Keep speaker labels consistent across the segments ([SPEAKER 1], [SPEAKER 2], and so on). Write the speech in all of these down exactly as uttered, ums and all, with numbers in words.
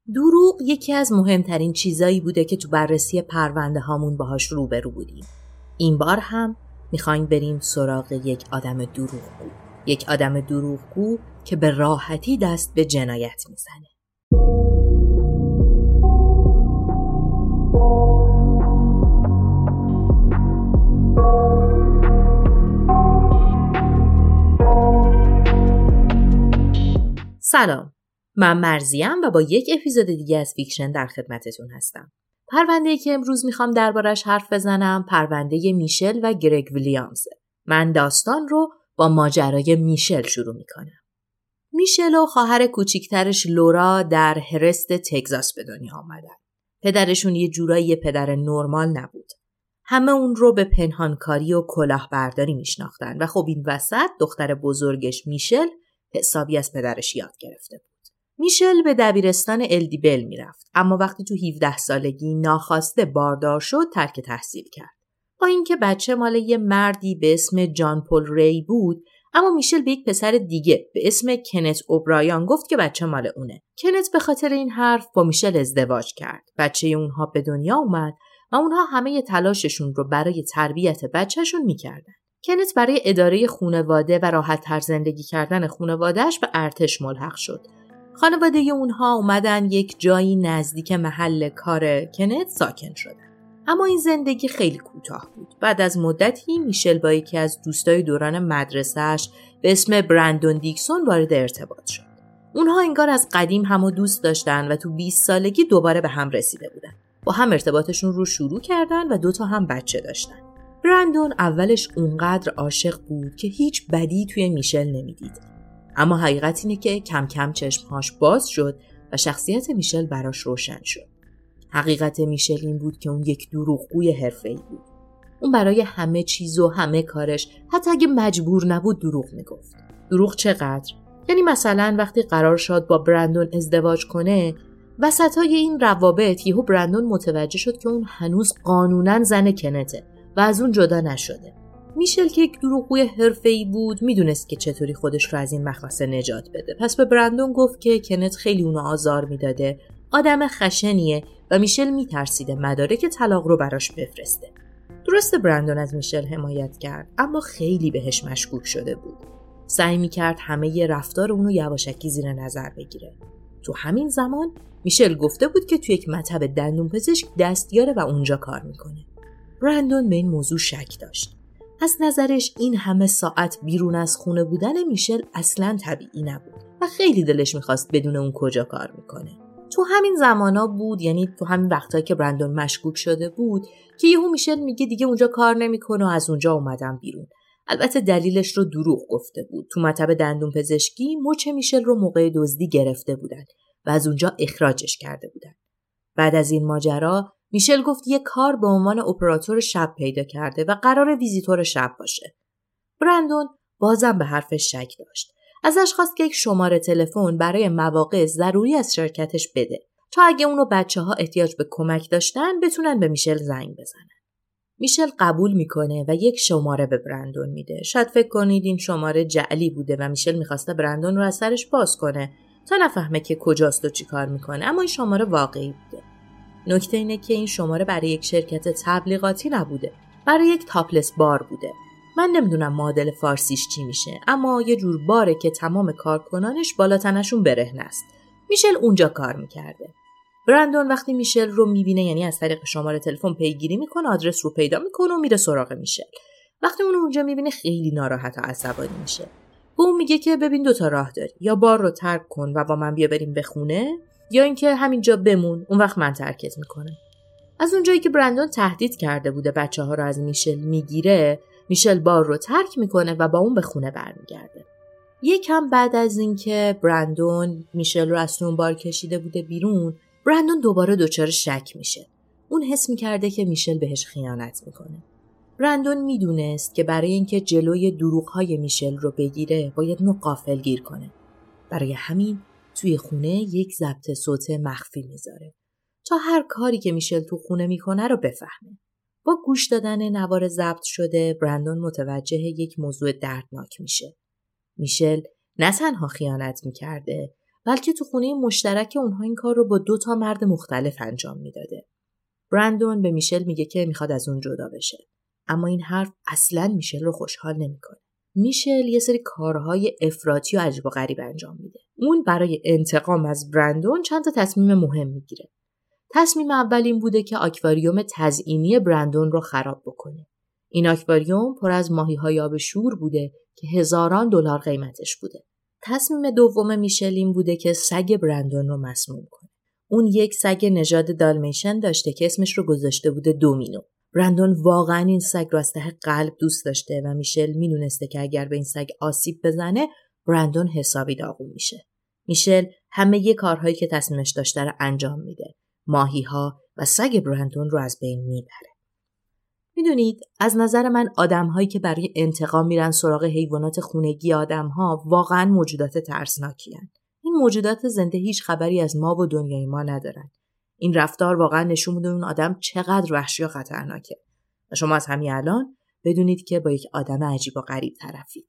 [SPEAKER 1] دروغ یکی از مهمترین چیزایی بوده که تو بررسی پرونده هامون باهاش روبرو بودیم. این بار هم میخوایم بریم سراغ یک آدم دروغگو. یک آدم دروغگو که به راحتی دست به جنایت میزنه. سلام، من مرزیم و با یک اپیزود دیگه از فیکشن در خدمتتون هستم. پرونده‌ای که امروز میخوام دربارش حرف بزنم پرونده میشل و گرگ ویلیامزه. من داستان رو با ماجرای میشل شروع میکنم. میشل و خواهر کوچیکترش لورا در هرست تگزاس به دنیا آمدن. پدرشون یه جورایی پدر نرمال نبود. همه اون رو به پنهانکاری و کلاهبرداری میشناختن و خب این وسط دختر بزرگش میشل حسابی از پدرش یاد گرفته بود. میشل به دبیرستان الدیبل میرفت، اما وقتی تو هفده سالگی ناخواسته باردار شد ترک تحصیل کرد. با اینکه بچه مال یه مردی به اسم جان پل ری بود، اما میشل به یک پسر دیگه به اسم کنت اوبرایان گفت که بچه مال اونه. کنت به خاطر این حرف با میشل ازدواج کرد. بچه اونها به دنیا اومد و اونها همه تلاششون رو برای تربیت بچهشون میکردن. کنت برای اداره خانواده و راحت تر زندگی کردن خانوادهش به ارتش ملحق شد. خانواده اونها اومدن یک جایی نزدیک محل کار کنت ساکن شدن. اما این زندگی خیلی کوتاه بود. بعد از مدتی میشل با یکی از دوستای دوران مدرسه‌اش به اسم برندون دیکسون وارد ارتباط شد. اونها انگار از قدیم همو دوست داشتن و تو بیست سالگی دوباره به هم رسیده بودن. با هم ارتباطشون رو شروع کردن و دوتا هم بچه داشتن. برندون اولش اونقدر عاشق بود که هیچ بدی توی میشل نمیدید. اما حقیقت اینه که کم کم چشمهاش باز شد و شخصیت میشل براش روشن شد. حقیقت میشل این بود که اون یک دروغگوی حرفه‌ای بود. اون برای همه چیز و همه کارش حتی اگه مجبور نبود دروغ میگفت. دروغ چقدر؟ یعنی مثلا وقتی قرار شد با برندون ازدواج کنه، وسطای این روابط یهو برندون متوجه شد که اون هنوز قانوناً زن کنته و از اون جدا نشده. میشل که یک دروغگوی حرفه‌ای بود میدونست که چطوری خودش رو از این مخمسه نجات بده. پس به برندون گفت که کنت خیلی اونو آزار میداده، آدم خشنیه و میشل میترسیده مدارک طلاق رو براش بفرسته. درسته برندون از میشل حمایت کرد، اما خیلی بهش مشکوک شده بود. سعی میکرد همه ی رفتار اونو یواشکی زیر نظر بگیره. تو همین زمان میشل گفته بود که تو یک مطب دندونپزشک دستیاره و اونجا کار میکنه. برندون به این موضوع شک داشت. از نظرش این همه ساعت بیرون از خونه بودن میشل اصلاً طبیعی نبود و خیلی دلش میخواست بدونه اون کجا کار میکنه. تو همین زمانا بود، یعنی تو همین وقتایی که برندون مشکوک شده بود، که یهو میشل میگه دیگه اونجا کار نمیکنه و از اونجا اومدم بیرون. البته دلیلش رو دروغ گفته بود. تو مطب دندون پزشکی مچ میشل رو موقع دزدی گرفته بودن و از اونجا اخراجش کرده بودن. بعد از این ماجرا میشل گفت یه کار به عنوان اپراتور شب پیدا کرده و قرار ویزیتور شب باشه. برندون بازم به حرفش شک داشت. ازش خواست که یک شماره تلفن برای مواقع ضروری از شرکتش بده تا اگه اونو بچه‌ها احتیاج به کمک داشتن بتونن به میشل زنگ بزنن. میشل قبول میکنه و یک شماره به برندون میده. شاید فکر کنید این شماره جعلی بوده و میشل میخواسته برندون رو از سرش باز کنه تا نفهمه که کجاست و چی کار میکنه، اما این شماره واقعی بوده. نکته اینه که این شماره برای یک شرکت تبلیغاتی نبوده، برای یک تاپلس بار بوده. من نمیدونم معادل فارسیش چی میشه، اما یه جور باره که تمام کارکنانش بالا تنشون برهنه است. میشل اونجا کار میکرده. برندون وقتی میشل رو میبینه، یعنی از طریق شماره تلفن پیگیری میکنه، آدرس رو پیدا میکنه و میره سراغ میشل. وقتی اون اونجا میبینه خیلی ناراحت و عصبانی میشه. به اون میگه که ببین دو تا راه داری، یا بار رو ترک کن و با من بیا بریم به خونه، یا اینکه همینجا بمون، اون وقت من ترکت میکنم. از اونجایی که برندون تهدید کرده بوده بچه‌ها رو از میشل میگیره، میشل بار رو ترک میکنه و با اون به خونه برمیگرده. یکم بعد از اینکه برندون میشل رو از اون بار کشیده بوده بیرون، برندون دوباره دچار شک میشه. اون حس میکرده که میشل بهش خیانت میکنه. برندون میدونست که برای اینکه جلوی دروغ‌های میشل رو بگیره باید نو غافلگیر کنه. برای همین توی خونه یک ضبط صوت مخفی میذاره تا هر کاری که میشل تو خونه میکنه رو بفهمه. با گوش دادن نوار ضبط شده، برندون متوجه یک موضوع دردناک میشه. میشل نه تنها خیانت میکرده، بلکه تو خونه مشترک اونها این کار رو با دو تا مرد مختلف انجام میداده. برندون به میشل میگه که میخواد از اون جدا بشه. اما این حرف اصلاً میشل رو خوشحال نمیکنه. میشل یه سری کارهای افراطی و عجیب و غریب انجام میده. اون برای انتقام از برندون چند تا تصمیم مهم میگیره. تصمیم اول این بوده که آکواریوم تزئینی برندون رو خراب بکنه. این آکواریوم پر از ماهی‌های آب شور بوده که هزاران دلار قیمتش بوده. تصمیم دوم میشل این بوده که سگ برندون رو مسموم کنه. اون یک سگ نژاد دالمیشن داشته که اسمش رو گذاشته بوده دومینو. برندون واقعا این سگ رو از ته قلب دوست داشته و میشل میدونسته که اگر به این سگ آسیب بزنه برندون حسابی داغون میشه. میشل همه ی کارهایی که تصمیمش داشته رو انجام میده. ماهی‌ها و سگ برندون رو از بین میبره. میدونید از نظر من آدم‌هایی که برای انتقام میرن سراغ حیوانات خونگی آدم‌ها واقعاً موجودات ترسناکی هستند. این موجودات زنده هیچ خبری از ما و دنیای ما ندارن. این رفتار واقعاً نشون میده اون آدم چقدر وحشی و خطرناکه. و شما از همین الان بدونید که با یک آدم عجیب و غریب طرفید.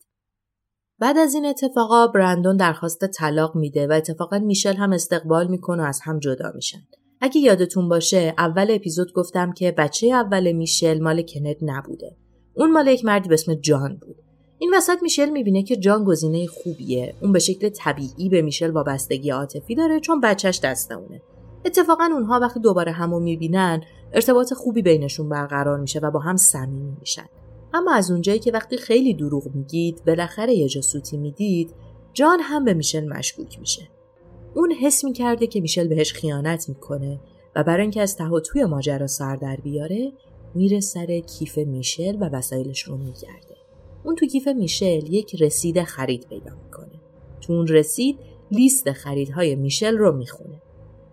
[SPEAKER 1] بعد از این اتفاقا برندون درخواست طلاق میده و اتفاقاً میشل هم استقبال میکنه و از هم جدا میشن. اگه یادتون باشه اول اپیزود گفتم که بچه اول میشل مال کنت نبوده. اون مال یک مردی به اسم جان بود. این وسط میشل میبینه که جان گزینه خوبیه. اون به شکل طبیعی به میشل وابستگی عاطفی داره چون بچهش دست اونه. اتفاقا اونها وقتی دوباره همو میبینن ارتباط خوبی بینشون برقرار میشه و با هم صمیمی میشن. اما از اونجایی که وقتی خیلی دروغ میگید بالاخره یه جا سوتی میدید، جان هم به میشل مشکوک میشه. اون حس میکرده که میشل بهش خیانت میکنه و برای اینکه از ته و توی ماجرا سر در بیاره میره سر کیف میشل و وسایلش رو میگرده. اون تو کیف میشل یک رسید خرید پیدا میکنه. تو اون رسید لیست خریدهای میشل رو میخونه.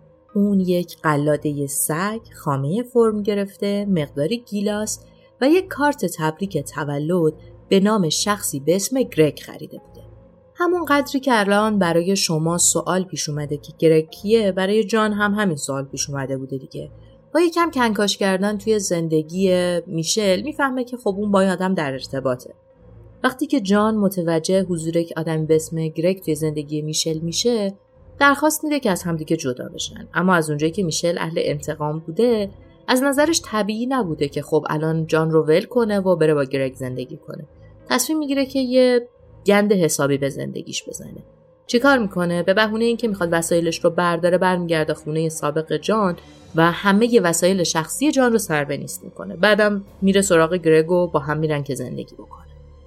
[SPEAKER 1] اون یک قلاده سگ، خامه فرم گرفته، مقداری گیلاس و یک کارت تبریک تولد به نام شخصی به اسم گرگ خریده بوده. همون قدری که الان برای شما سوال پیش اومده که گرگ کیه، برای جان هم همین سوال پیش اومده بوده دیگه. با یکم کنکاش کردن توی زندگی میشل میفهمه که خب اون با آدم در ارتباطه. وقتی که جان متوجه حضور یک آدمی به اسم گرگ توی زندگی میشل میشه، درخواست میده که از همدیگه جدا بشن. اما از اونجایی که میشل اهل انتقام بوده، از نظرش طبیعی نبوده که خب الان جان رو ول کنه و بره با گرگ زندگی کنه. تصمیم میگیره که یه گند حسابی به زندگیش بزنه. چیکار میکنه؟ به بهونه اینکه میخواد وسایلش رو برداره برمیگرده خونه سابق جان و همه ی وسایل شخصی جان رو سر به نیست میکنه. بعدم میره سراغ گرگ و با هم میرن که زندگی بکنه.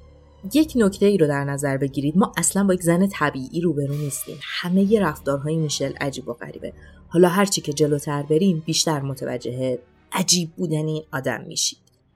[SPEAKER 1] یک نکته ای رو در نظر بگیرید، ما اصلا با یک زن طبیعی روبرو نیستیم. همه ی رفتارهای میشل عجیب و غریبه. حالا هرچی که جلوتر بریم بیشتر متوجه عجیب بودن این آدم میشید.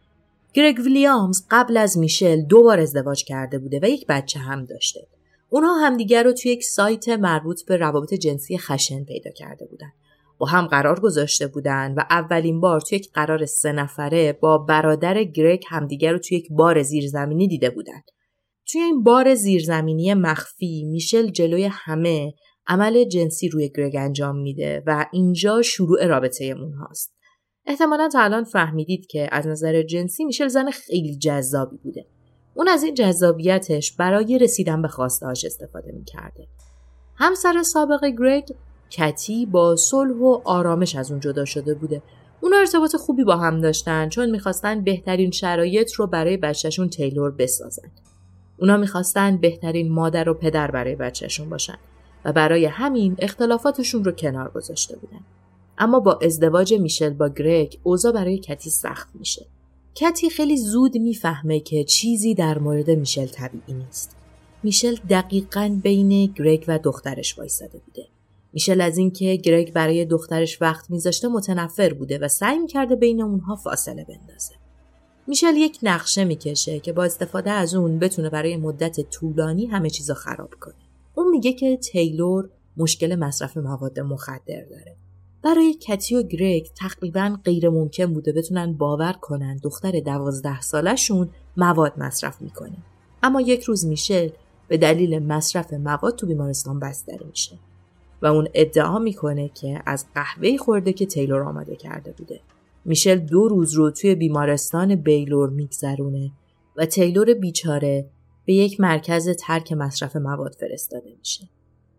[SPEAKER 1] گرگ ویلیامز قبل از میشل دو بار ازدواج کرده بوده و یک بچه هم داشته. اونها همدیگر رو توی یک سایت مربوط به روابط جنسی خشن پیدا کرده بودن. با هم قرار گذاشته بودن و اولین بار توی یک قرار سه نفره با برادر گرگ همدیگر رو توی یک بار زیرزمینی دیده بودن. توی این بار زیرزمینی مخفی میشل جلوی همه عمل جنسی روی گرگ انجام میده و اینجا شروع رابطه اونهاست. احتمالاً تا الان فهمیدید که از نظر جنسی میشل زن خیلی جذابی بوده. اون از این جذابیتش برای رسیدن به خواسته‌هاش استفاده میکرده. همسر سابق گرگ کتی با صلح و آرامش از اون جدا شده بوده. اونا ارتباط خوبی با هم داشتن چون میخواستن بهترین شرایط رو برای بچه‌شون تیلور بسازن. اونا میخواستن بهترین مادر و پدر برای بچه‌شون باشن و برای همین اختلافاتشون رو کنار گذاشته بودن. اما با ازدواج میشل با گرگ اوضاع برای کتی سخت میشه. کتی خیلی زود میفهمه که چیزی در مورد میشل طبیعی نیست. میشل دقیقاً بین گرگ و دخترش وایساده بوده. میشل از این که گرگ برای دخترش وقت میذاشته متنفر بوده و سعی میکرده بین اونها فاصله بندازه. میشل یک نقشه میکشه که با استفاده از اون بتونه برای مدت طولانی همه چیزو خراب کنه. اون میگه که تیلور مشکل مصرف مواد مخدر داره. برای کتی و گرگ تقریباً غیر ممکن بوده بتونن باور کنن دختر دوازده سالشون مواد مصرف میکنه. اما یک روز میشل به دلیل مصرف مواد تو بیمارستان بستری میشه و اون ادعا میکنه که از قهوه خورده که تیلور آماده کرده بوده. میشل دو روز رو توی بیمارستان بیلور میگذرونه و تیلور بیچاره به یک مرکز ترک مصرف مواد فرستاده میشه.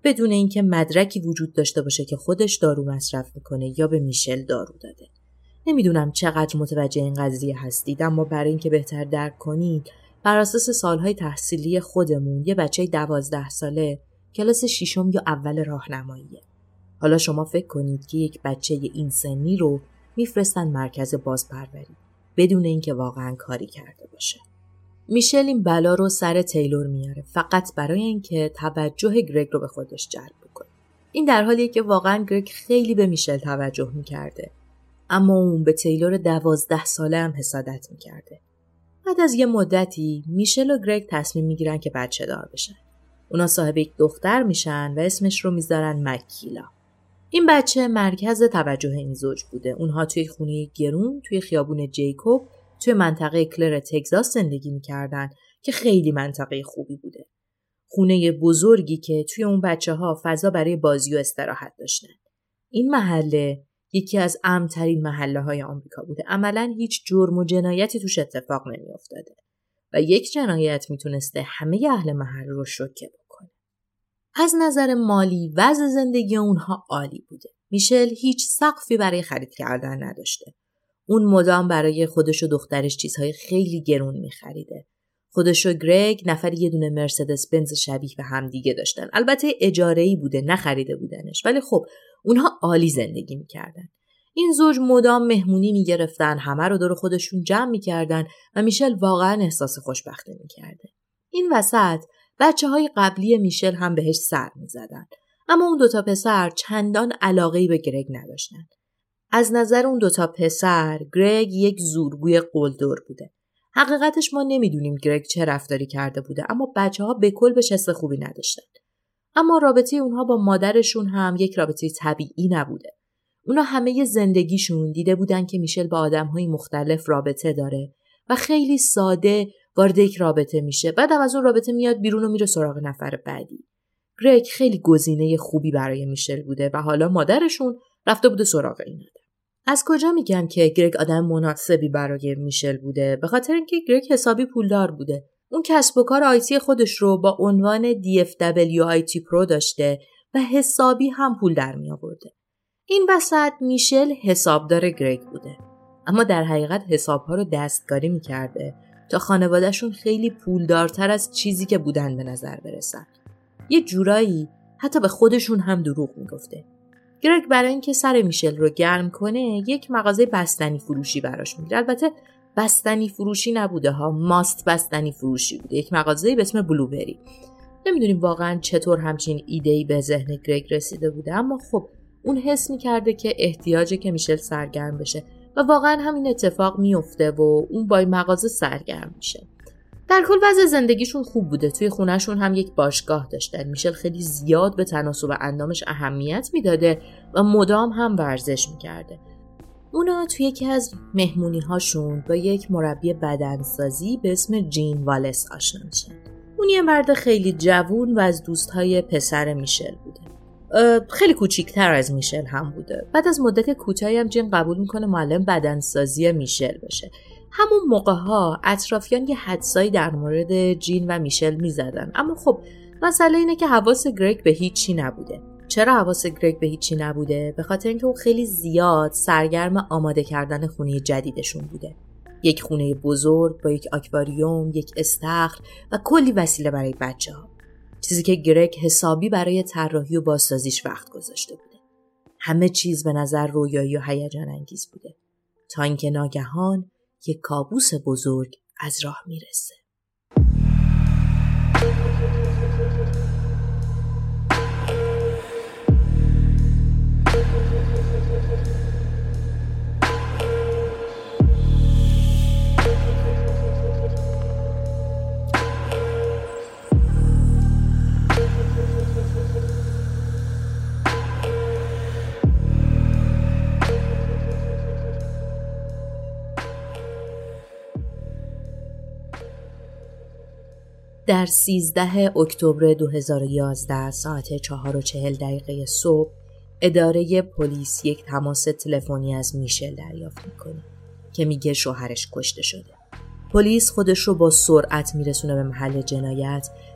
[SPEAKER 1] بدون اینکه مدرکی وجود داشته باشه که خودش دارو مصرف میکنه یا به میشل دارو داده. نمیدونم چقدر متوجه این قضیه هستید، اما برای اینکه بهتر درک کنید بر اساس سالهای تحصیلی خودمون یه بچه دوازده ساله کلاس ششم یا اول راهنماییه. حالا شما فکر کنید که یک بچه این سنی رو میفرستن مرکز بازپروری بدون اینکه واقعا کاری کرده باشه. میشل این بلا رو سر تیلور میاره فقط برای اینکه توجه گرگ رو به خودش جلب کنه. این در حالیه که واقعا گرگ خیلی به میشل توجه میکرده، اما اون به تیلور دوازده ساله هم حسادت میکرده. بعد از یه مدتی میشل و گرگ تصمیم میگیرن که بچه دار بشن. اونا صاحب یک دختر میشن و اسمش رو میذارن مکیلا. این بچه مرکز توجه این زوج بوده. اونها توی خونه گرون توی خیابون جیکوب توی منطقه کلر تگزاس زندگی میکردن که خیلی منطقه خوبی بوده. خونه بزرگی که توی اون بچه ها فضا برای بازی و استراحت داشتن. این محله یکی از امن‌ترین محله های آمریکا بوده. عملاً هیچ جرم و جنایتی توش اتفاق نمی افتاده و یک جنایت میتونسته همه اهل محل رو شوکه بکنه. از نظر مالی وضع زندگی اونها عالی بوده. میشل هیچ سقفی برای خرید کردن نداشته. اون مدام برای خودش و دخترش چیزهای خیلی گرون میخریده. خودش و گرگ نفری یه دونه مرسدس بنز شبیه به هم دیگه داشتن. البته اجاره‌ای بوده، نخریده بودنش، ولی خب اونها عالی زندگی میکردن. این زوج مدام مهمونی میگرفتن، همه رو دور خودشون جمع میکردن و میشل واقعا احساس خوشبختی میکرده. این وسط بچه های قبلی میشل هم بهش سر میزدن، اما اون دوتا پسر چندان علاقه‌ای به گرگ نداشتن. از نظر اون دوتا پسر گرگ یک زورگوی قلدر بوده. حقیقتش ما نمیدونیم گرگ چه رفتاری کرده بوده، اما بچه ها به کل به حس خوبی نداشتن. اما رابطه اونها با مادرشون هم یک رابطه طبیعی نبوده. اونا همه زندگیشون دیده بودن که میشل با آدم‌های مختلف رابطه داره و خیلی ساده وارد یک رابطه میشه. بعدم از اون رابطه میاد بیرون و میره سراغ نفر بعدی. گرگ خیلی گزینه خوبی برای میشل بوده و حالا مادرشون رفته بوده سراغ این آدم. از کجا میگم که گرگ آدم مناسبی برای میشل بوده؟ به خاطر اینکه گرگ حسابی پولدار بوده. اون کسب و کار آیتی خودش رو با عنوان دی اف دبلیو آی تی Pro داشته و حسابی هم پول در می آورده. این وسط میشل حسابدار گرگ بوده، اما در حقیقت حسابها رو دستکاری می کرده تا خانوادهشون خیلی پولدارتر از چیزی که بودن به نظر برسن. یه جورایی حتی به خودشون هم دروغ می گفته. گرگ برای اینکه سر میشل رو گرم کنه یک مغازه بستنی فروشی براش میگیره. البته بستنی فروشی نبوده ها، ماست بستنی فروشی بوده، یک مغازه‌ای به اسم بلوبری. نمیدونیم واقعا چطور همچین ایده‌ای به ذهن گرگ رسیده بوده، اما خب اون حس می‌کرده که احتیاجه که میشل سرگرم بشه و واقعا همین اتفاق میفته و اون با این مغازه سرگرم میشه. در کل وضع زندگیشون خوب بوده. توی خونهشون هم یک باشگاه داشتن. میشل خیلی زیاد به تناسب اندامش اهمیت میداده و مدام هم ورزش میکرده. اونا توی یکی از مهمونی هاشون با یک مربی بدنسازی به اسم جین والس آشنا میشن. اون یه مرد خیلی جوون و از دوستهای پسر میشل بوده. خیلی کوچیکتر از میشل هم بوده. بعد از مدت کوتاهی هم جین قبول میکنه معلم بدنسازی میشل بشه. همون موقع ها اطرافیان یه حدسایی در مورد جین و میشل میزدن، اما خب مسئله اینه که حواس گرگ به هیچی نبوده. چرا حواس گرگ به هیچی نبوده؟ به خاطر اینکه اون خیلی زیاد سرگرم آماده کردن خونه جدیدشون بوده. یک خونه بزرگ با یک آکواریوم، یک استخر و کلی وسیله برای بچه‌ها. چیزی که گرگ حسابی برای طراحی و بازسازیش وقت گذاشته بوده. همه چیز به نظر رویایی و هیجان انگیز بوده. تا اینکه ناگهان یک کابوس بزرگ از راه میرسه. در سیزده اکتبر دو هزار و یازده ساعت چهار و چهل دقیقه صبح اداره پلیس یک تماس تلفنی از میشل دریافت میکنه که میگه شوهرش کشته شده. پلیس خودش رو با سرعت میرسونه به محل جنایت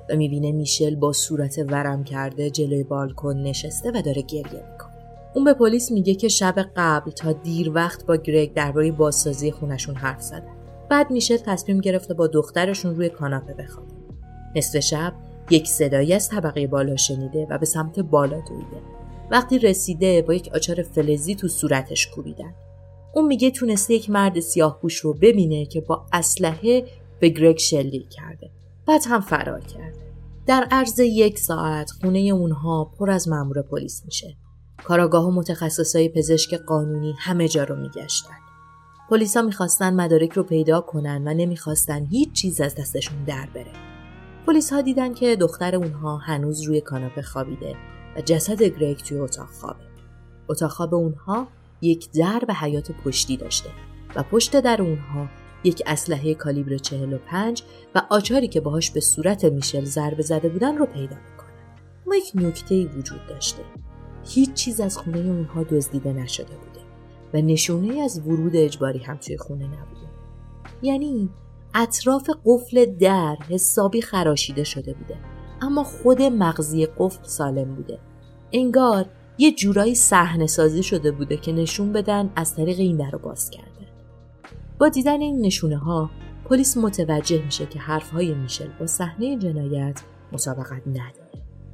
[SPEAKER 1] و میبینه میشل با صورت ورم کرده جلوی بالکن نشسته و داره گریه میکنه. اون به پلیس میگه که شب قبل تا دیر وقت با گرگ درباره بازسازی خونشون حرف زدن. بعد میشل تصمیم گرفته با دخترشون روی کاناپه بخوابه. نصف شب یک صدایی از طبقه بالا شنیده و به سمت بالا دویده. وقتی رسیده با یک آچار فلزی تو صورتش کوبیدن. اون میگه تونسته یک مرد سیاه‌پوش رو ببینه که با اسلحه به گرگ شلیک کرده. بعد هم فرار کرده. در عرض یک ساعت خونه اونها پر از مأمور پلیس میشه. کاراگاه و متخصصای پزشک قانونی همه جا رو میگشتن. پلیسا میخواستن مدارک رو پیدا کنن و نمیخواستن هیچ چیز از دستشون در بره. پلیس ها دیدن که دختر اونها هنوز روی کاناپه خوابیده و جسد گرگ توی اتاق خوابه. اتاق خواب اونها یک در به حیاط پشتی داشته و پشت در اونها یک اسلحه کالیبر چهل و پنج و آچاری که باهاش به صورت میشل ضربه زده بودن رو پیدا میکنن. اما یک نکته‌ای وجود داشته. هیچ چیز از خونه اونها دزدیده نشده بوده و نشونه از ورود اجباری هم توی خونه نبوده. یعنی اطراف قفل در حسابی خراشیده شده بوده، اما خود مغزی قفل سالم بوده. انگار یه جورایی صحنه سازی شده بوده که نشون بدن از طریق این در رو باز کرده. با دیدن این نشونه ها پلیس متوجه میشه که حرفهای میشل با صحنه جنایت مطابقت نداره.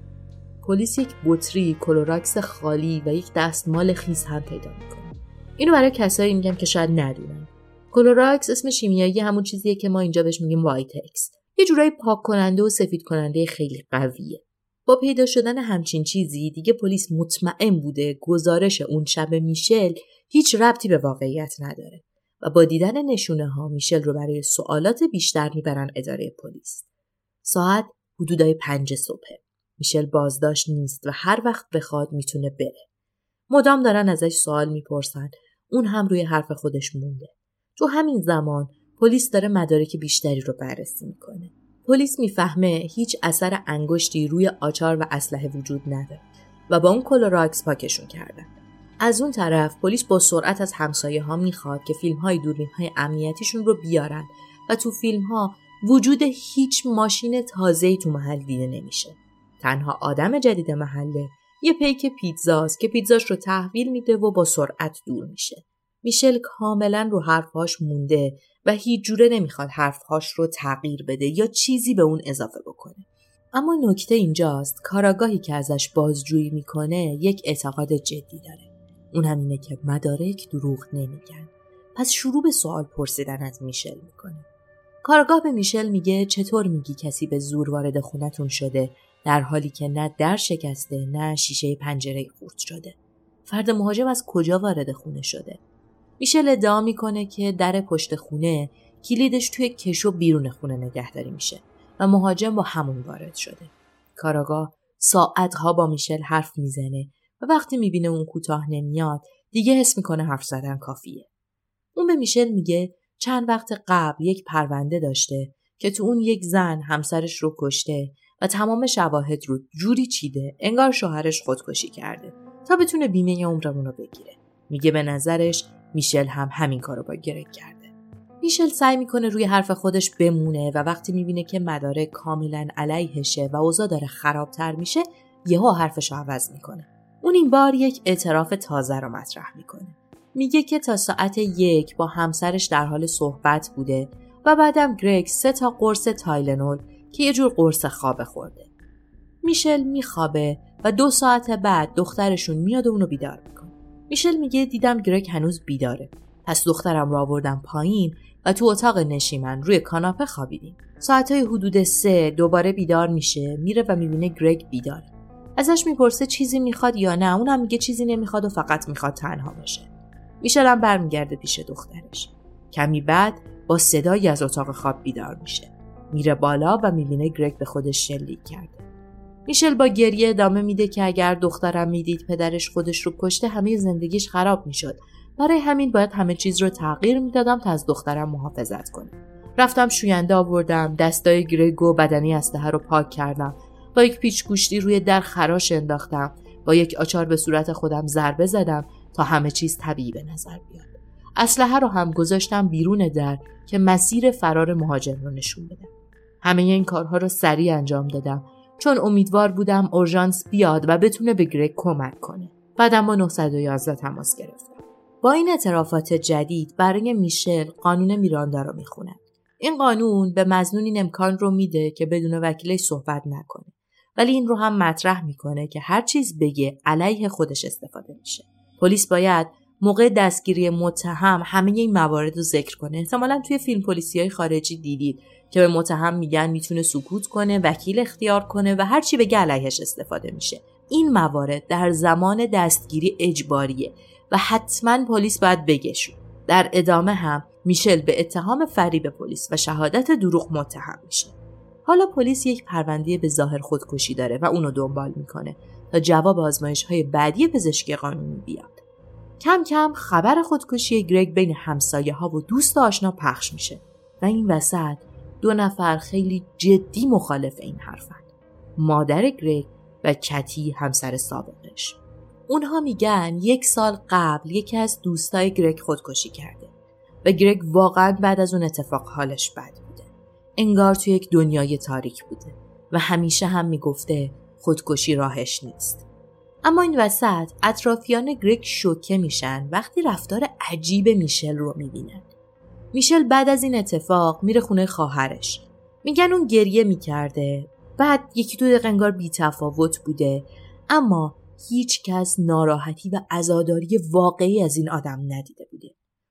[SPEAKER 1] پلیس یک بطری کلوراکس خالی و یک دستمال خیس هم پیدا میکنه. اینو برای کسایی میگم که شاید ندونن. کلوراکس اسم شیمیایی همون چیزیه که ما اینجا بهش میگیم وایتکس. یه جورایی پاک کننده و سفید کننده خیلی قویه. با پیدا شدن همچین چیزی دیگه پلیس مطمئن بوده گزارش اون شب میشل هیچ ربطی به واقعیت نداره و با دیدن نشونه ها میشل رو برای سوالات بیشتر میبرن اداره پلیس. ساعت حدودای پنج صبحه. میشل بازداشت نیست و هر وقت بخواد میتونه بره. مدام دارن ازش سوال میپرسن. اون هم روی حرف خودش مونده. تو همین زمان پلیس داره مدارک بیشتری رو بررسی میکنه. پلیس میفهمه هیچ اثر انگشتی روی آچار و اسلحه وجود نداره و با اون کلوراکس پاکشون کردن. از اون طرف پلیس با سرعت از همسایه ها میخواد که فیلم های دوربین های امنیتیشون رو بیارن و تو فیلم ها وجود هیچ ماشین تازه‌ای تو محل دیده نمیشه. تنها آدم جدید محله یه پیک پیتزاست که پیتزاش رو تحویل میده و با سرعت دور میشه. میشل کاملا رو حرفهاش مونده و هیچ جوره نمیخواد حرفهاش رو تغییر بده یا چیزی به اون اضافه بکنه. اما نکته اینجاست کاراگاهی که ازش بازجویی میکنه یک اعتقاد جدی داره. اون هم اینه که مدارک دروغ نمیگن. پس شروع به سوال پرسیدن از میشل میکنه. کاراگاه به میشل میگه چطور میگی کسی به زور وارد خونتون شده در حالی که نه در شکسته نه شیشه پنجره خورد شده؟ فرد مهاجم از کجا وارد خونه شده؟ میشل ادعا میکنه که در پشت خونه کلیدش توی کشو بیرون خونه نگهداری میشه و مهاجم با همون وارد شده. کاراگاه ساعتها با میشل حرف میزنه و وقتی میبینه اون کوتاه نمیاد دیگه حس میکنه حرف زدن کافیه. اون به میشل میگه چند وقت قبل یک پرونده داشته که تو اون یک زن همسرش رو کشته و تمام شواهد رو جوری چیده انگار شوهرش خودکشی کرده تا بتونه بیمه عمرمون رو بگیره. میگه به نظرش میشل هم همین کارو با گرگ کرده. میشل سعی میکنه روی حرف خودش بمونه و وقتی میبینه که مدارک کاملا علیهشه و اوضاع داره خرابتر میشه یهو حرفش رو عوض میکنه. اون این بار یک اعتراف تازه رو مطرح میکنه. میگه که تا ساعت یک با همسرش در حال صحبت بوده و بعدم گرگ سه تا قرص تایلنول که یه جور قرص خواب خورده. میشل میخوابه و دو ساعت بعد دخترشون میاد و اونو بیدار میکنه. میشل میگه دیدم گرگ هنوز بیداره. پس دخترم رو آوردم پایین و تو اتاق نشیمن روی کاناپه خوابیدیم. ساعتهای حدود سه دوباره بیدار میشه، میره و میبینه گرگ بیداره. ازش میپرسه چیزی میخواد یا نه. اونم میگه چیزی نمیخواد و فقط میخواد تنها باشه. میشل هم برمیگرده پیش دخترش. کمی بعد با صدایی از اتاق خواب بیدار میشه. میره بالا و میبینه گرگ به خودش شلیک کرده. میشل با گریه ادامه میده که اگر دخترم میدید پدرش خودش رو کشته همه زندگیش خراب میشد. برای همین باید همه چیز رو تغییر میدادم تا از دخترم محافظت کنم. رفتم شوینده آوردم، دستای گرگ و بدنی اسلحه رو پاک کردم. با یک پیچ گوشتی روی در خراش انداختم. با یک آچار به صورت خودم ضربه زدم تا همه چیز طبیعی به نظر بیاد. اسلحه رو هم گذاشتم بیرون در که مسیر فرار مهاجم رو نشون بدم. همه این کارها رو سریع انجام دادم چون امیدوار بودم اورژانس بیاد و بتونه به گرگ کمک کنه. بعدم با نه یک یک تماس گرفتم. با این اعترافات جدید برای میشل قانون میراندا رو میخونن. این قانون به مظنون این امکان رو میده که بدون وکیلش صحبت نکنه. ولی این رو هم مطرح میکنه که هر چیز بگه علیه خودش استفاده میشه. پلیس باید موقع دستگیری متهم همه این موارد رو ذکر کنه. احتمالاً توی فیلم پلیسیای خارجی دیدید که به متهم میگن میتونه سکوت کنه، وکیل اختیار کنه و هر چی بگه علیهش استفاده میشه. این موارد در زمان دستگیری اجباریه و حتماً پلیس باید بگهشون. در ادامه هم میشل به اتهام فریب پلیس و شهادت دروغ متهم میشه. حالا پلیس یک پرونده به ظاهر خودکشی داره و اونو دنبال میکنه تا جواب آزمایش‌های بعدی پزشکی قانونی بیاد. کم کم خبر خودکشی گرگ بین همسایه‌ها و دوست و آشنا پخش میشه و این وسط دو نفر خیلی جدی مخالف این حرفن. مادر گرگ و کتی همسر سابقش. اونها میگن یک سال قبل یکی از دوستای گرگ خودکشی کرده و گرگ واقعا بعد از اون اتفاق حالش بد بوده. انگار توی یک دنیای تاریک بوده و همیشه هم میگفته خودکشی راهش نیست. اما این وسط اطرافیان گرگ شوکه میشن وقتی رفتار عجیب میشل رو میبینن. میشل بعد از این اتفاق میره خونه خواهرش. میگن اون گریه میکرده. بعد یکی دو دقیقه انگار بی‌تفاوت بوده، اما هیچ کس ناراحتی و عزاداری واقعی از این آدم ندیده بوده.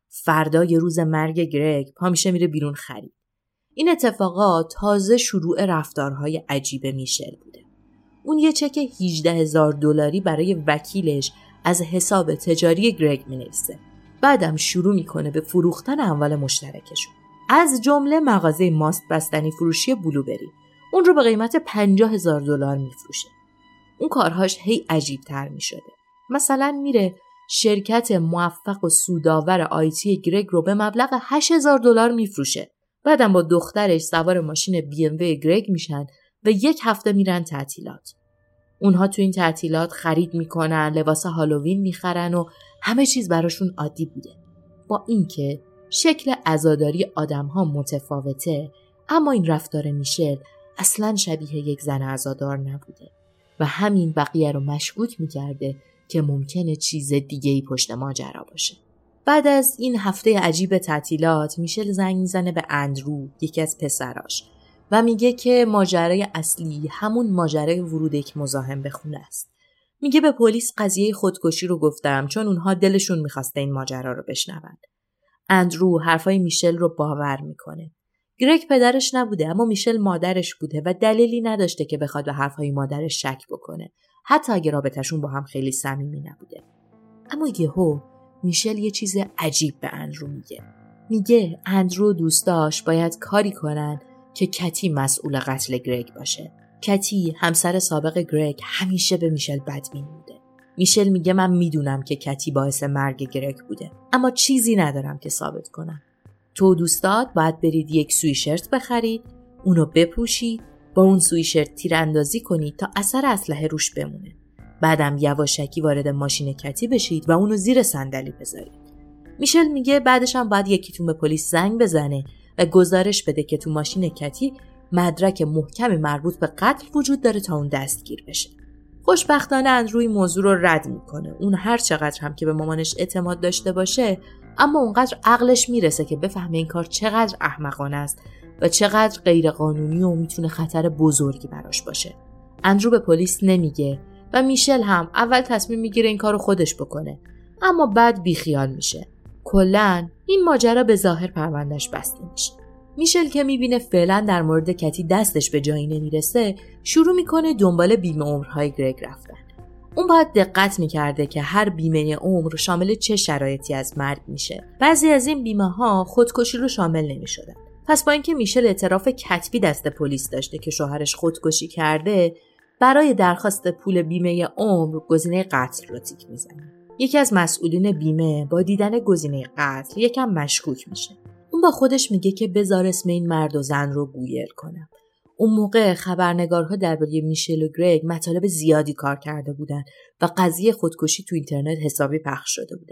[SPEAKER 1] فردای روز مرگ گرگ پا میشه میره بیرون خرید. این اتفاقات تازه شروع رفتارهای عجیب میشل بوده. اون یه چک هجده هزار دلاری برای وکیلش از حساب تجاری گرگ مینویسه. بعدم شروع میکنه به فروختن اموال مشترکشون. از جمله مغازه ماست بستنی فروشی بلوبری. اون رو به قیمت پنجاه هزار دلار میفروشه. اون کارهاش هی عجیب تر میشده. مثلا میره شرکت موفق و سودآور آیتی گرگ رو به مبلغ هشت هزار دلار میفروشه. بعدم با دخترش سوار ماشین بی ام دبلیو گرگ میشن و یک هفته میرن تعطیلات. اونها تو این تعطیلات خرید میکنن، لباس هالووین میخرن و همه چیز براشون عادی بوده. با اینکه شکل عزاداری آدم‌ها متفاوته، اما این رفتار میشل اصلاً شبیه یک زن عزادار نبوده و همین بقیه رو مشکوک میکرده که ممکنه چیز دیگه‌ای پشت ماجرا باشه. بعد از این هفته عجیب تعطیلات میشل زنگ میزنه به اندرو، یکی از پسراش، و میگه که ماجرای اصلی همون ماجرای ورود یک مزاحم به خونه است. میگه به پلیس قضیه خودکشی رو گفتم چون اونها دلشون میخواسته این ماجرا رو بشنون. اندرو حرفای میشل رو باور میکنه. گرگ پدرش نبوده، اما میشل مادرش بوده و دلیلی نداشته که بخواد به حرفای مادرش شک بکنه، حتی اگه رابطه‌شون با هم خیلی صمیمی نبوده. اما یهو میشل یه چیز عجیب به اندرو میگه. میگه اندرو و دوستاش باید کاری کنن که کتی مسئول قتل گرگ باشه. کتی همسر سابق گرگ همیشه به میشل بدبین بوده. میشل میگه من میدونم که کتی باعث مرگ گرگ بوده، اما چیزی ندارم که ثابت کنم. تو دوستات باید برید یک سویشرت بخرید، اونو بپوشید، با اون سویشرت تیراندازی کنید تا اثر اسلحه روش بمونه. بعدم یواشکی وارد ماشین کتی بشید و اونو زیر صندلی بذارید. میشل میگه بعدش هم باید یکیتون به پلیس زنگ بزنه و گزارش بده که تو ماشین کتی مدرک محکم مربوط به قتل وجود داره تا اون دستگیر بشه. خوشبختانه اندروی موضوع رو رد میکنه. اون هر چقدر هم که به مامانش اعتماد داشته باشه، اما اونقدر عقلش میرسه که بفهمه این کار چقدر احمقانه است و چقدر غیر قانونی و میتونه خطر بزرگی براش باشه. اندرو به پلیس نمیگه و میشل هم اول تصمیم میگیره این کارو خودش بکنه، اما بعد بیخیال میشه. کلاً این ماجرا به ظاهر پروندهش بسته میشه. میشل که میبینه فعلا در مورد کتی دستش به جایی نمیرسه، شروع میکنه دنبال بیمه عمرهای گرگ رفتن. اون باید دقت میکرده که هر بیمه عمر شامل چه شرایطی از مرگ میشه. بعضی از این بیمه ها خودکشی رو شامل نمیشدن. پس با اینکه میشل اعتراف کتبی دست پلیس داشته که شوهرش خودکشی کرده، برای درخواست پول بیمه عمر گزینه قتل رو تیک میزنه. یکی از مسئولین بیمه با دیدن گزینه قتل یکم مشکوک میشه. اون با خودش میگه که بذار اسم این مرد و زن رو گوگل کنم. اون موقع خبرنگارها درباره میشل و گرگ مطالب زیادی کار کرده بودن و قضیه خودکشی تو اینترنت حسابی پخش شده بوده.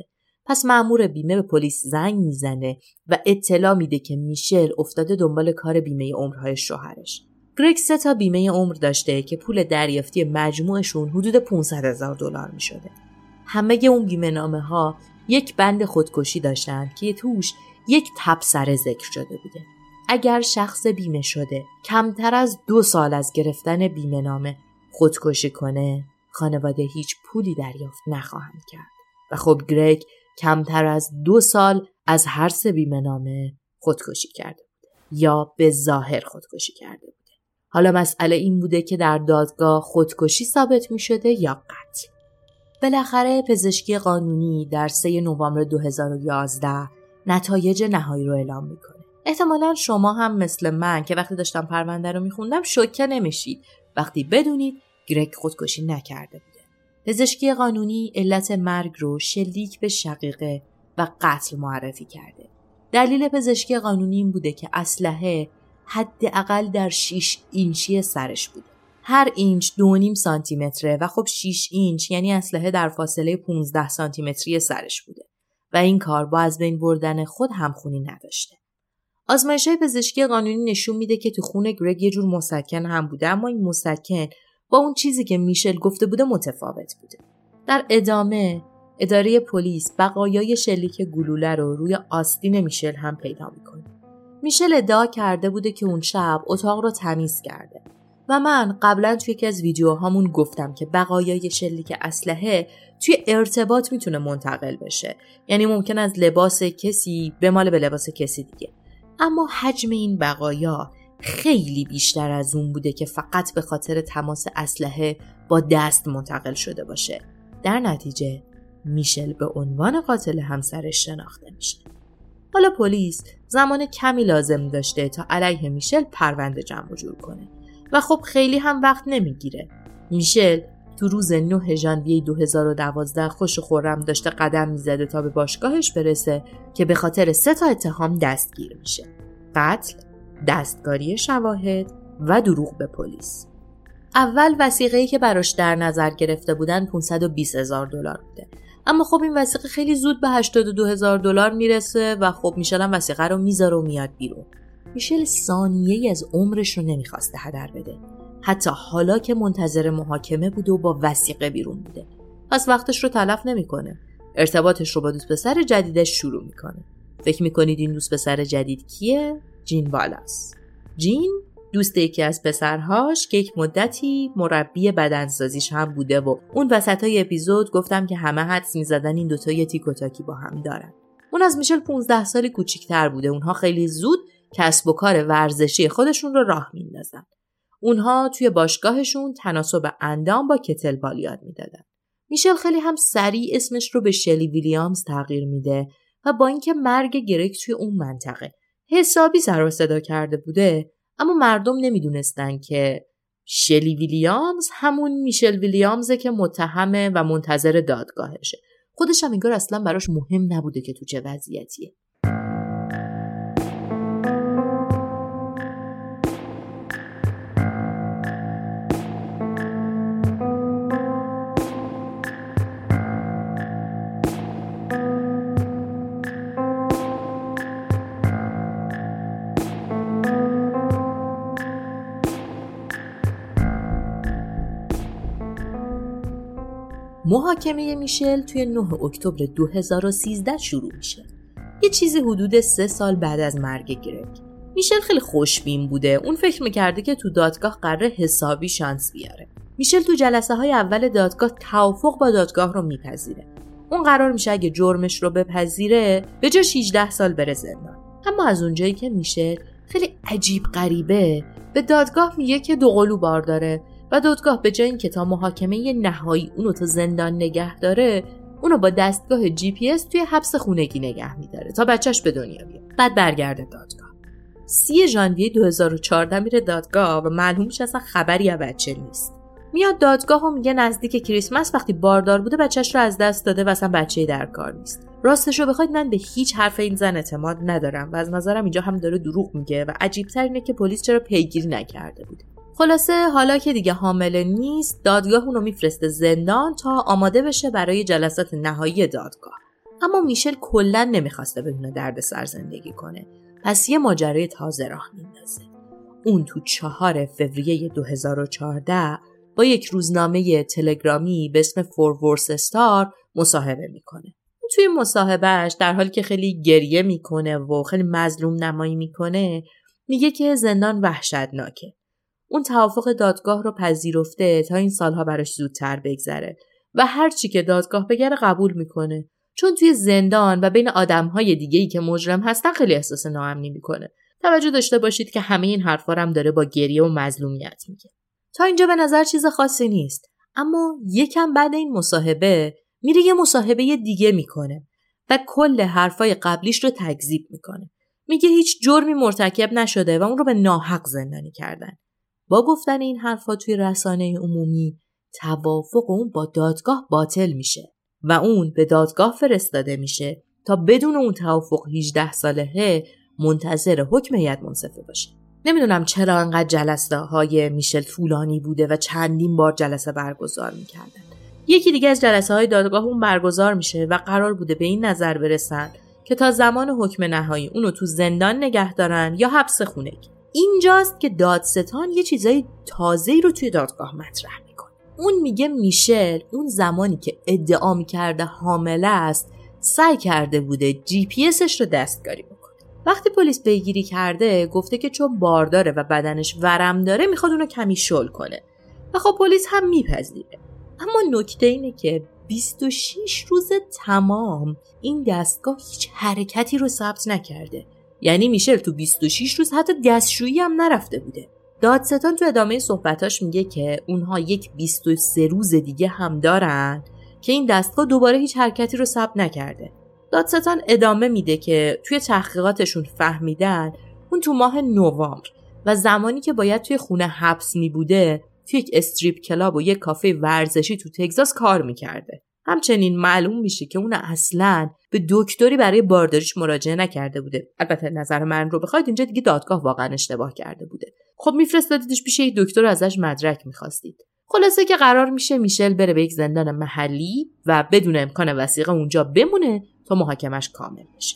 [SPEAKER 1] پس مأمور بیمه به پلیس زنگ میزنه و اطلاع میده که میشل افتاده دنبال کار بیمه عمرهای شوهرش. گرگ سه تا بیمه عمر داشته که پول دریافتی مجموعشون حدود پانصد هزار دلار میشده. همه اون بیمه نامه ها یک بند خودکشی داشتن که توش یک تبصره ذکر شده بوده. اگر شخص بیمه شده کمتر از دو سال از گرفتن بیمه نامه خودکشی کنه، خانواده هیچ پولی دریافت نخواهند کرد. و خب گرگ کمتر از دو سال از هر سه بیمه نامه خودکشی کرده بوده یا به ظاهر خودکشی کرده بوده. حالا مسئله این بوده که در دادگاه خودکشی ثابت می شده یا قتل. بالاخره پزشکی قانونی در سوم نوامبر دو هزار و یازده نتایج نهایی رو اعلام میکنه. احتمالاً شما هم مثل من که وقتی داشتم پرونده رو میخوندم شوکه نمیشید وقتی بدونید گرگ خودکشی نکرده بوده. پزشکی قانونی علت مرگ رو شلیک به شقیقه و قتل معرفی کرده. دلیل پزشکی قانونی این بوده که اسلحه حداقل در شش اینچی سرش بوده. هر اینچ دو نیم سانتی متره و خب شش اینچ یعنی اسلحه در فاصله پانزده سانتی متری سرش بوده و این کار با از بین بردن خود همخونی نداشته. آزمایش‌های پزشکی قانونی نشون میده که تو خون گرگ یه جور مسکن هم بوده، اما این مسکن با اون چیزی که میشل گفته بوده متفاوت بوده. در ادامه اداره پلیس بقایای شلیک گلوله رو روی آستین میشل هم پیدا میکنه. میشل ادعا کرده بوده که اون شب اتاق رو تمیز کرده و من قبلا توی یکی از ویدیوهامون گفتم که بقایای شلیک اسلحه توی ارتباط میتونه منتقل بشه، یعنی ممکن از لباس کسی بماله به لباس کسی دیگه، اما حجم این بقایا خیلی بیشتر از اون بوده که فقط به خاطر تماس اسلحه با دست منتقل شده باشه. در نتیجه میشل به عنوان قاتل همسرش شناخته میشه. حالا پلیس زمان کمی لازم داشته تا علیه میشل پرونده جمع جور کنه و خب خیلی هم وقت نمیگیره. میشل تو روز نه ژانویه دو هزار و دوازده خوش و خرم داشته قدم میزده تا به باشگاهش برسه که به خاطر سه تا اتهام دستگیر میشه: قتل، دستکاری شواهد و دروغ به پلیس. اول وثیقه‌ای که براش در نظر گرفته بودن پانصد و بیست هزار دلار بوده، اما خب این وثیقه خیلی زود به هشتاد و دو هزار دلار میرسه و خب میشل هم وثیقه رو میذاره و میاد بیرون. میشل ثانیه‌ای از عمرش رو نمیخواسته هدر بده، حتی حالا که منتظر محاکمه بوده و با وثیقه بیرون بوده. پس وقتش رو تلف نمیکنه. ارتباطش رو با دوست پسر جدیدش شروع میکنه. فکر میکنید این دوست پسر جدید کیه؟ جین والاس. جین دوست یکی از پسرهاش که یک مدتی مربی بدنسازیش هم بوده و اون وسطای اپیزود گفتم که همه حدس میزدن این دوتا یه تیک و تاکی با هم دارن. اون از میشل پانزده سالی کوچیک‌تر بوده. اونها خیلی زود کسب و کار ورزشی خودشون رو راه میندازن. اونها توی باشگاهشون تناسب اندام با کتلبال یاد میدادن. میشل خیلی هم سریع اسمش رو به شلی ویلیامز تغییر میده و با اینکه مرگ گرگ توی اون منطقه حسابی سر و صدا کرده بوده، اما مردم نمیدونستن که شلی ویلیامز همون میشل ویلیامزه که متهمه و منتظر دادگاهشه. خودش هم انگار اصلا براش مهم نبوده که تو چه وضعیتیه. محاکمه میشل توی نه اکتبر دو هزار و سیزده شروع میشه. یه چیزی حدود سه سال بعد از مرگ گرگ. میشل خیلی خوشبین بوده. اون فکر میکرده که تو دادگاه قراره حسابی شانس بیاره. میشل تو جلسه های اول دادگاه توافق با دادگاه رو میپذیره. اون قرار میشه اگه جرمش رو بپذیره به جاش هجده سال بره زندان. اما از اونجایی که میشل خیلی عجیب غریبه به دادگاه میگه که دو قلو بار داره و دادگاه به جای اینکه تا محاکمه نهایی اونو تا زندان نگه داره، اونو با دستگاه جی پی اس توی حبس خونگی نگه میداره تا بچهش به دنیا بیاد. بعد برگرده دادگاه. سی ژانویه دو هزار و چهارده میره دادگاه و معلوم میشه اصلا خبری از بچه نیست. میاد دادگاه و میگه نزدیک کریسمس وقتی باردار بوده بچهش رو از دست داده و اصلا بچه‌ای در کار نیست. راستش رو بخواید من به هیچ حرف این زن اعتماد ندارم و از نظرم اینجا هم داره دروغ میگه و عجیب‌تر اینه که پلیس چرا پیگیری نکرده بود. خلاصه حالا که دیگه حامل نیست، دادگاه اونو میفرسته زندان تا آماده بشه برای جلسات نهایی دادگاه. اما میشل کلاً نمیخواسته بدون دردسر زندگی کنه. پس یه ماجرای تازه راه میندازه. اون تو چهار فوریه دو هزار و چهارده با یک روزنامه تلگرامی به اسم فورورس استار مصاحبه میکنه. توی مصاحبهش در حالی که خیلی گریه میکنه و خیلی مظلوم نمایی میکنه میگه که زندان وحشتناکه. اون توافق دادگاه رو پذیرفته تا این سالها براش زودتر بگذره و هر چی که دادگاه بگه قبول میکنه، چون توی زندان و بین آدمهای دیگه‌ای که مجرم هستن خیلی احساس ناامنی میکنه. توجه داشته باشید که همه این حرفا هم داره با گریه و مظلومیت میگه. تا اینجا به نظر چیز خاصی نیست، اما یکم بعد این مصاحبه میره یه مصاحبه دیگه میکنه و کل حرفای قبلیش رو تکذیب میکنه. میگه هیچ جرمی مرتکب نشده و اون رو به ناحق زندانی کردن. با گفتن این حرفا توی رسانه عمومی توافق اون با دادگاه باطل میشه و اون به دادگاه فرستاده میشه تا بدون اون توافق هجده سالهه منتظر حکم هیئت منصفه باشه. نمیدونم چرا انقدر جلسه های میشل طولانی بوده و چندین بار جلسه برگزار میکردن. یکی دیگه از جلسه های دادگاه اون برگزار میشه و قرار بوده به این نظر برسن که تا زمان حکم نهایی اونو تو زندان نگه دارن یا حبس خونگی. اینجاست که دادستان یه چیزای تازه‌ای رو توی دادگاه مطرح میکنه. اون میگه میشل اون زمانی که ادعا میکرده حامله است سعی کرده بوده جی پی اسش رو دستکاری بکنه. وقتی پلیس پیگیری کرده گفته که چون بارداره و بدنش ورم داره میخواد اونو کمی شل کنه و خب پلیس هم میپذیره. اما نکته اینه که بیست و شش روز تمام این دستگاه هیچ حرکتی رو ثبت نکرده. یعنی میشل تو بیست و شش روز حتی دستشویی هم نرفته بوده. دادستان تو ادامه صحبتاش میگه که اونها یک بیست و سه روز دیگه هم دارن که این دستگاه دوباره هیچ حرکتی رو ثبت نکرده. دادستان ادامه میده که توی تحقیقاتشون فهمیدن اون تو ماه نوامبر و زمانی که باید توی خونه حبس میبوده توی یک استریپ کلاب و یک کافه ورزشی تو تگزاس کار میکرده. همچنین معلوم میشه که اون اصلاً به دکتری برای بارداریش مراجعه نکرده بوده. البته نظر من رو بخواید اینجا دیگه دادگاه واقعا اشتباه کرده بوده. خب میفرستادیدش پیش یک دکتر و ازش مدرک میخواستید. خلاصه که قرار میشه میشل بره به یک زندان محلی و بدون امکان وثیقه اونجا بمونه تا محاکمش کامل بشه.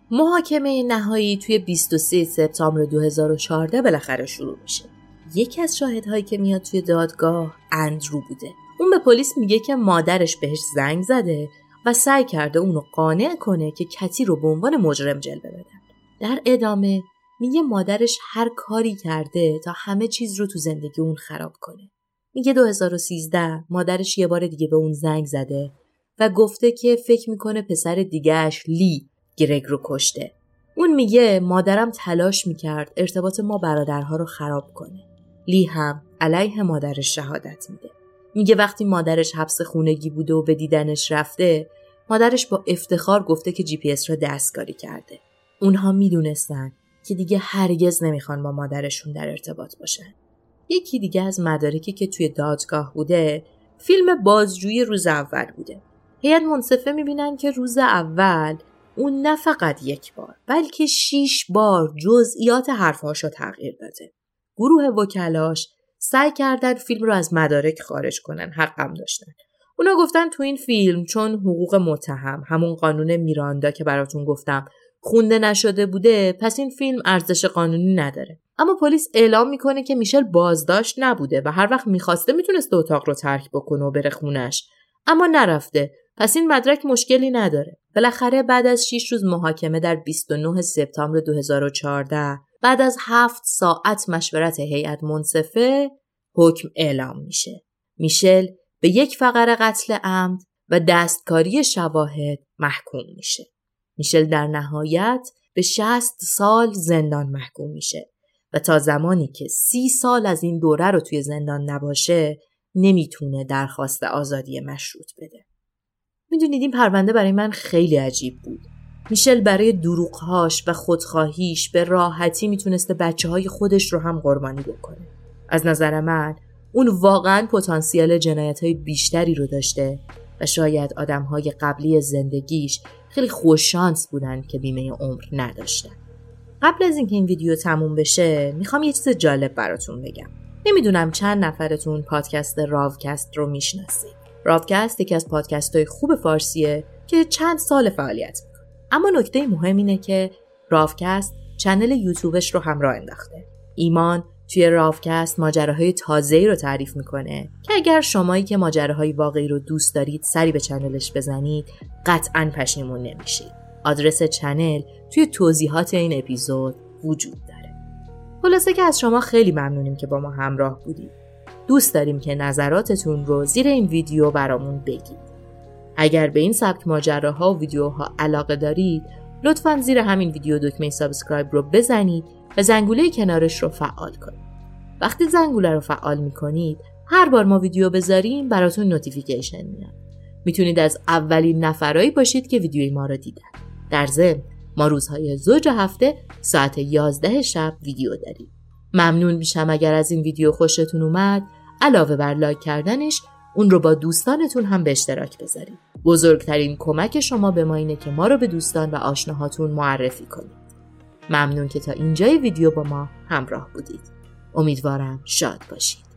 [SPEAKER 1] محاکمه نهایی توی بیست و سوم سپتامبر دو هزار و چهارده بالاخره شروع میشه. یکی از شاهدهایی که میاد توی دادگاه اندرو بوده. اون به پلیس میگه که مادرش بهش زنگ زده و سعی کرده اونو قانع کنه که کتی رو به عنوان مجرم جلوه بدن. در ادامه میگه مادرش هر کاری کرده تا همه چیز رو تو زندگی اون خراب کنه. میگه دو هزار و سیزده مادرش یه بار دیگه به اون زنگ زده و گفته که فکر میکنه پسر دیگهش لی گرگ رو کشته. اون میگه مادرم تلاش میکرد ارتباط ما برادرها رو خراب کنه. لی هم علیه مادرش شهادت میده. میگه وقتی مادرش حبس خونگی بوده و به دیدنش رفته، مادرش با افتخار گفته که جی پی اس رو دستکاری کرده. اونها میدونستن که دیگه هرگز نمیخوان با مادرشون در ارتباط باشن. یکی دیگه از مدارکی که توی دادگاه بوده، فیلم بازجویی روز اول بوده. هیئت منصفه میبینن که روز اول اون نه فقط یک بار بلکه شیش بار جزئیات حرفاشو تغییر داده. گروه وکلاش سعی کردن فیلم رو از مدارک خارج کنن، حقم داشتن. اونا گفتن تو این فیلم چون حقوق متهم، همون قانون میراندا که براتون گفتم، خونده نشده بوده، پس این فیلم ارزش قانونی نداره. اما پلیس اعلام میکنه که میشل بازداشت نبوده و هر وقت میخواسته میتونسته اتاق رو ترک بکنه و بره خونش، اما نرفته. پس این مدرک مشکلی نداره. بالاخره بعد از شش روز محاکمه در بیست و نهم سپتامبر دو هزار و چهارده بعد از هفت ساعت مشورت هیئت منصفه حکم اعلام میشه. میشل به یک فقره قتل عمد و دستکاری شواهد محکوم میشه. میشل در نهایت به شصت سال زندان محکوم میشه و تا زمانی که سی سال از این دوره رو توی زندان نباشه نمیتونه درخواست آزادی مشروط بده. میدونید این پرونده برای من خیلی عجیب بود. میشل برای دروغهاش و خودخواهیش به راحتی میتونسته بچه های خودش رو هم قربانی بکنه. از نظر من اون واقعاً پتانسیل جنایت‌های بیشتری رو داشته و شاید آدم‌های قبلی زندگیش خیلی خوششانس بودن که بیمه عمر نداشتن. قبل از اینکه این ویدیو تموم بشه میخوام یه چیز جالب براتون بگم. نمیدونم چند نفرتون پادکست راوکست رو میشناسید. راوکست یکی از پادکست‌های خوب فارسیه که چند سال فعالیت میکنه. اما نکته مهم اینه که راوکست چنل یوتیوبش رو هم راه انداخته. ایمان توی راوکست ماجراهای تازه‌ای رو تعریف میکنه که اگر شمایی که ماجراهای واقعی رو دوست دارید سری به چنلش بزنید قطعاً پشیمون نمیشید. آدرس چنل توی توضیحات این اپیزود وجود داره. خلاصه که از شما خیلی ممنونیم که با ما همراه بودید. دوست داریم که نظراتتون رو زیر این ویدیو برامون بگید. اگر به این سبک ماجراها و ویدیوها علاقه دارید، لطفاً زیر همین ویدیو دکمه سابسکرایب رو بزنید و زنگوله کنارش رو فعال کنید. وقتی زنگوله رو فعال می‌کنید، هر بار ما ویدیو بذاریم براتون نوتیفیکیشن میاد. میتونید از اولین نفرایی باشید که ویدیوی ما رو دیدن. در ضمن ما روزهای زوج هفته ساعت یازده شب ویدیو داریم. ممنون میشم اگر از این ویدیو خوشتون اومد، علاوه بر لایک کردنش اون رو با دوستانتون هم به اشتراک بذارید. بزرگترین کمک شما به ما اینه که ما رو به دوستان و آشناهاتون معرفی کنید. ممنون که تا اینجای ویدیو با ما همراه بودید. امیدوارم شاد باشید.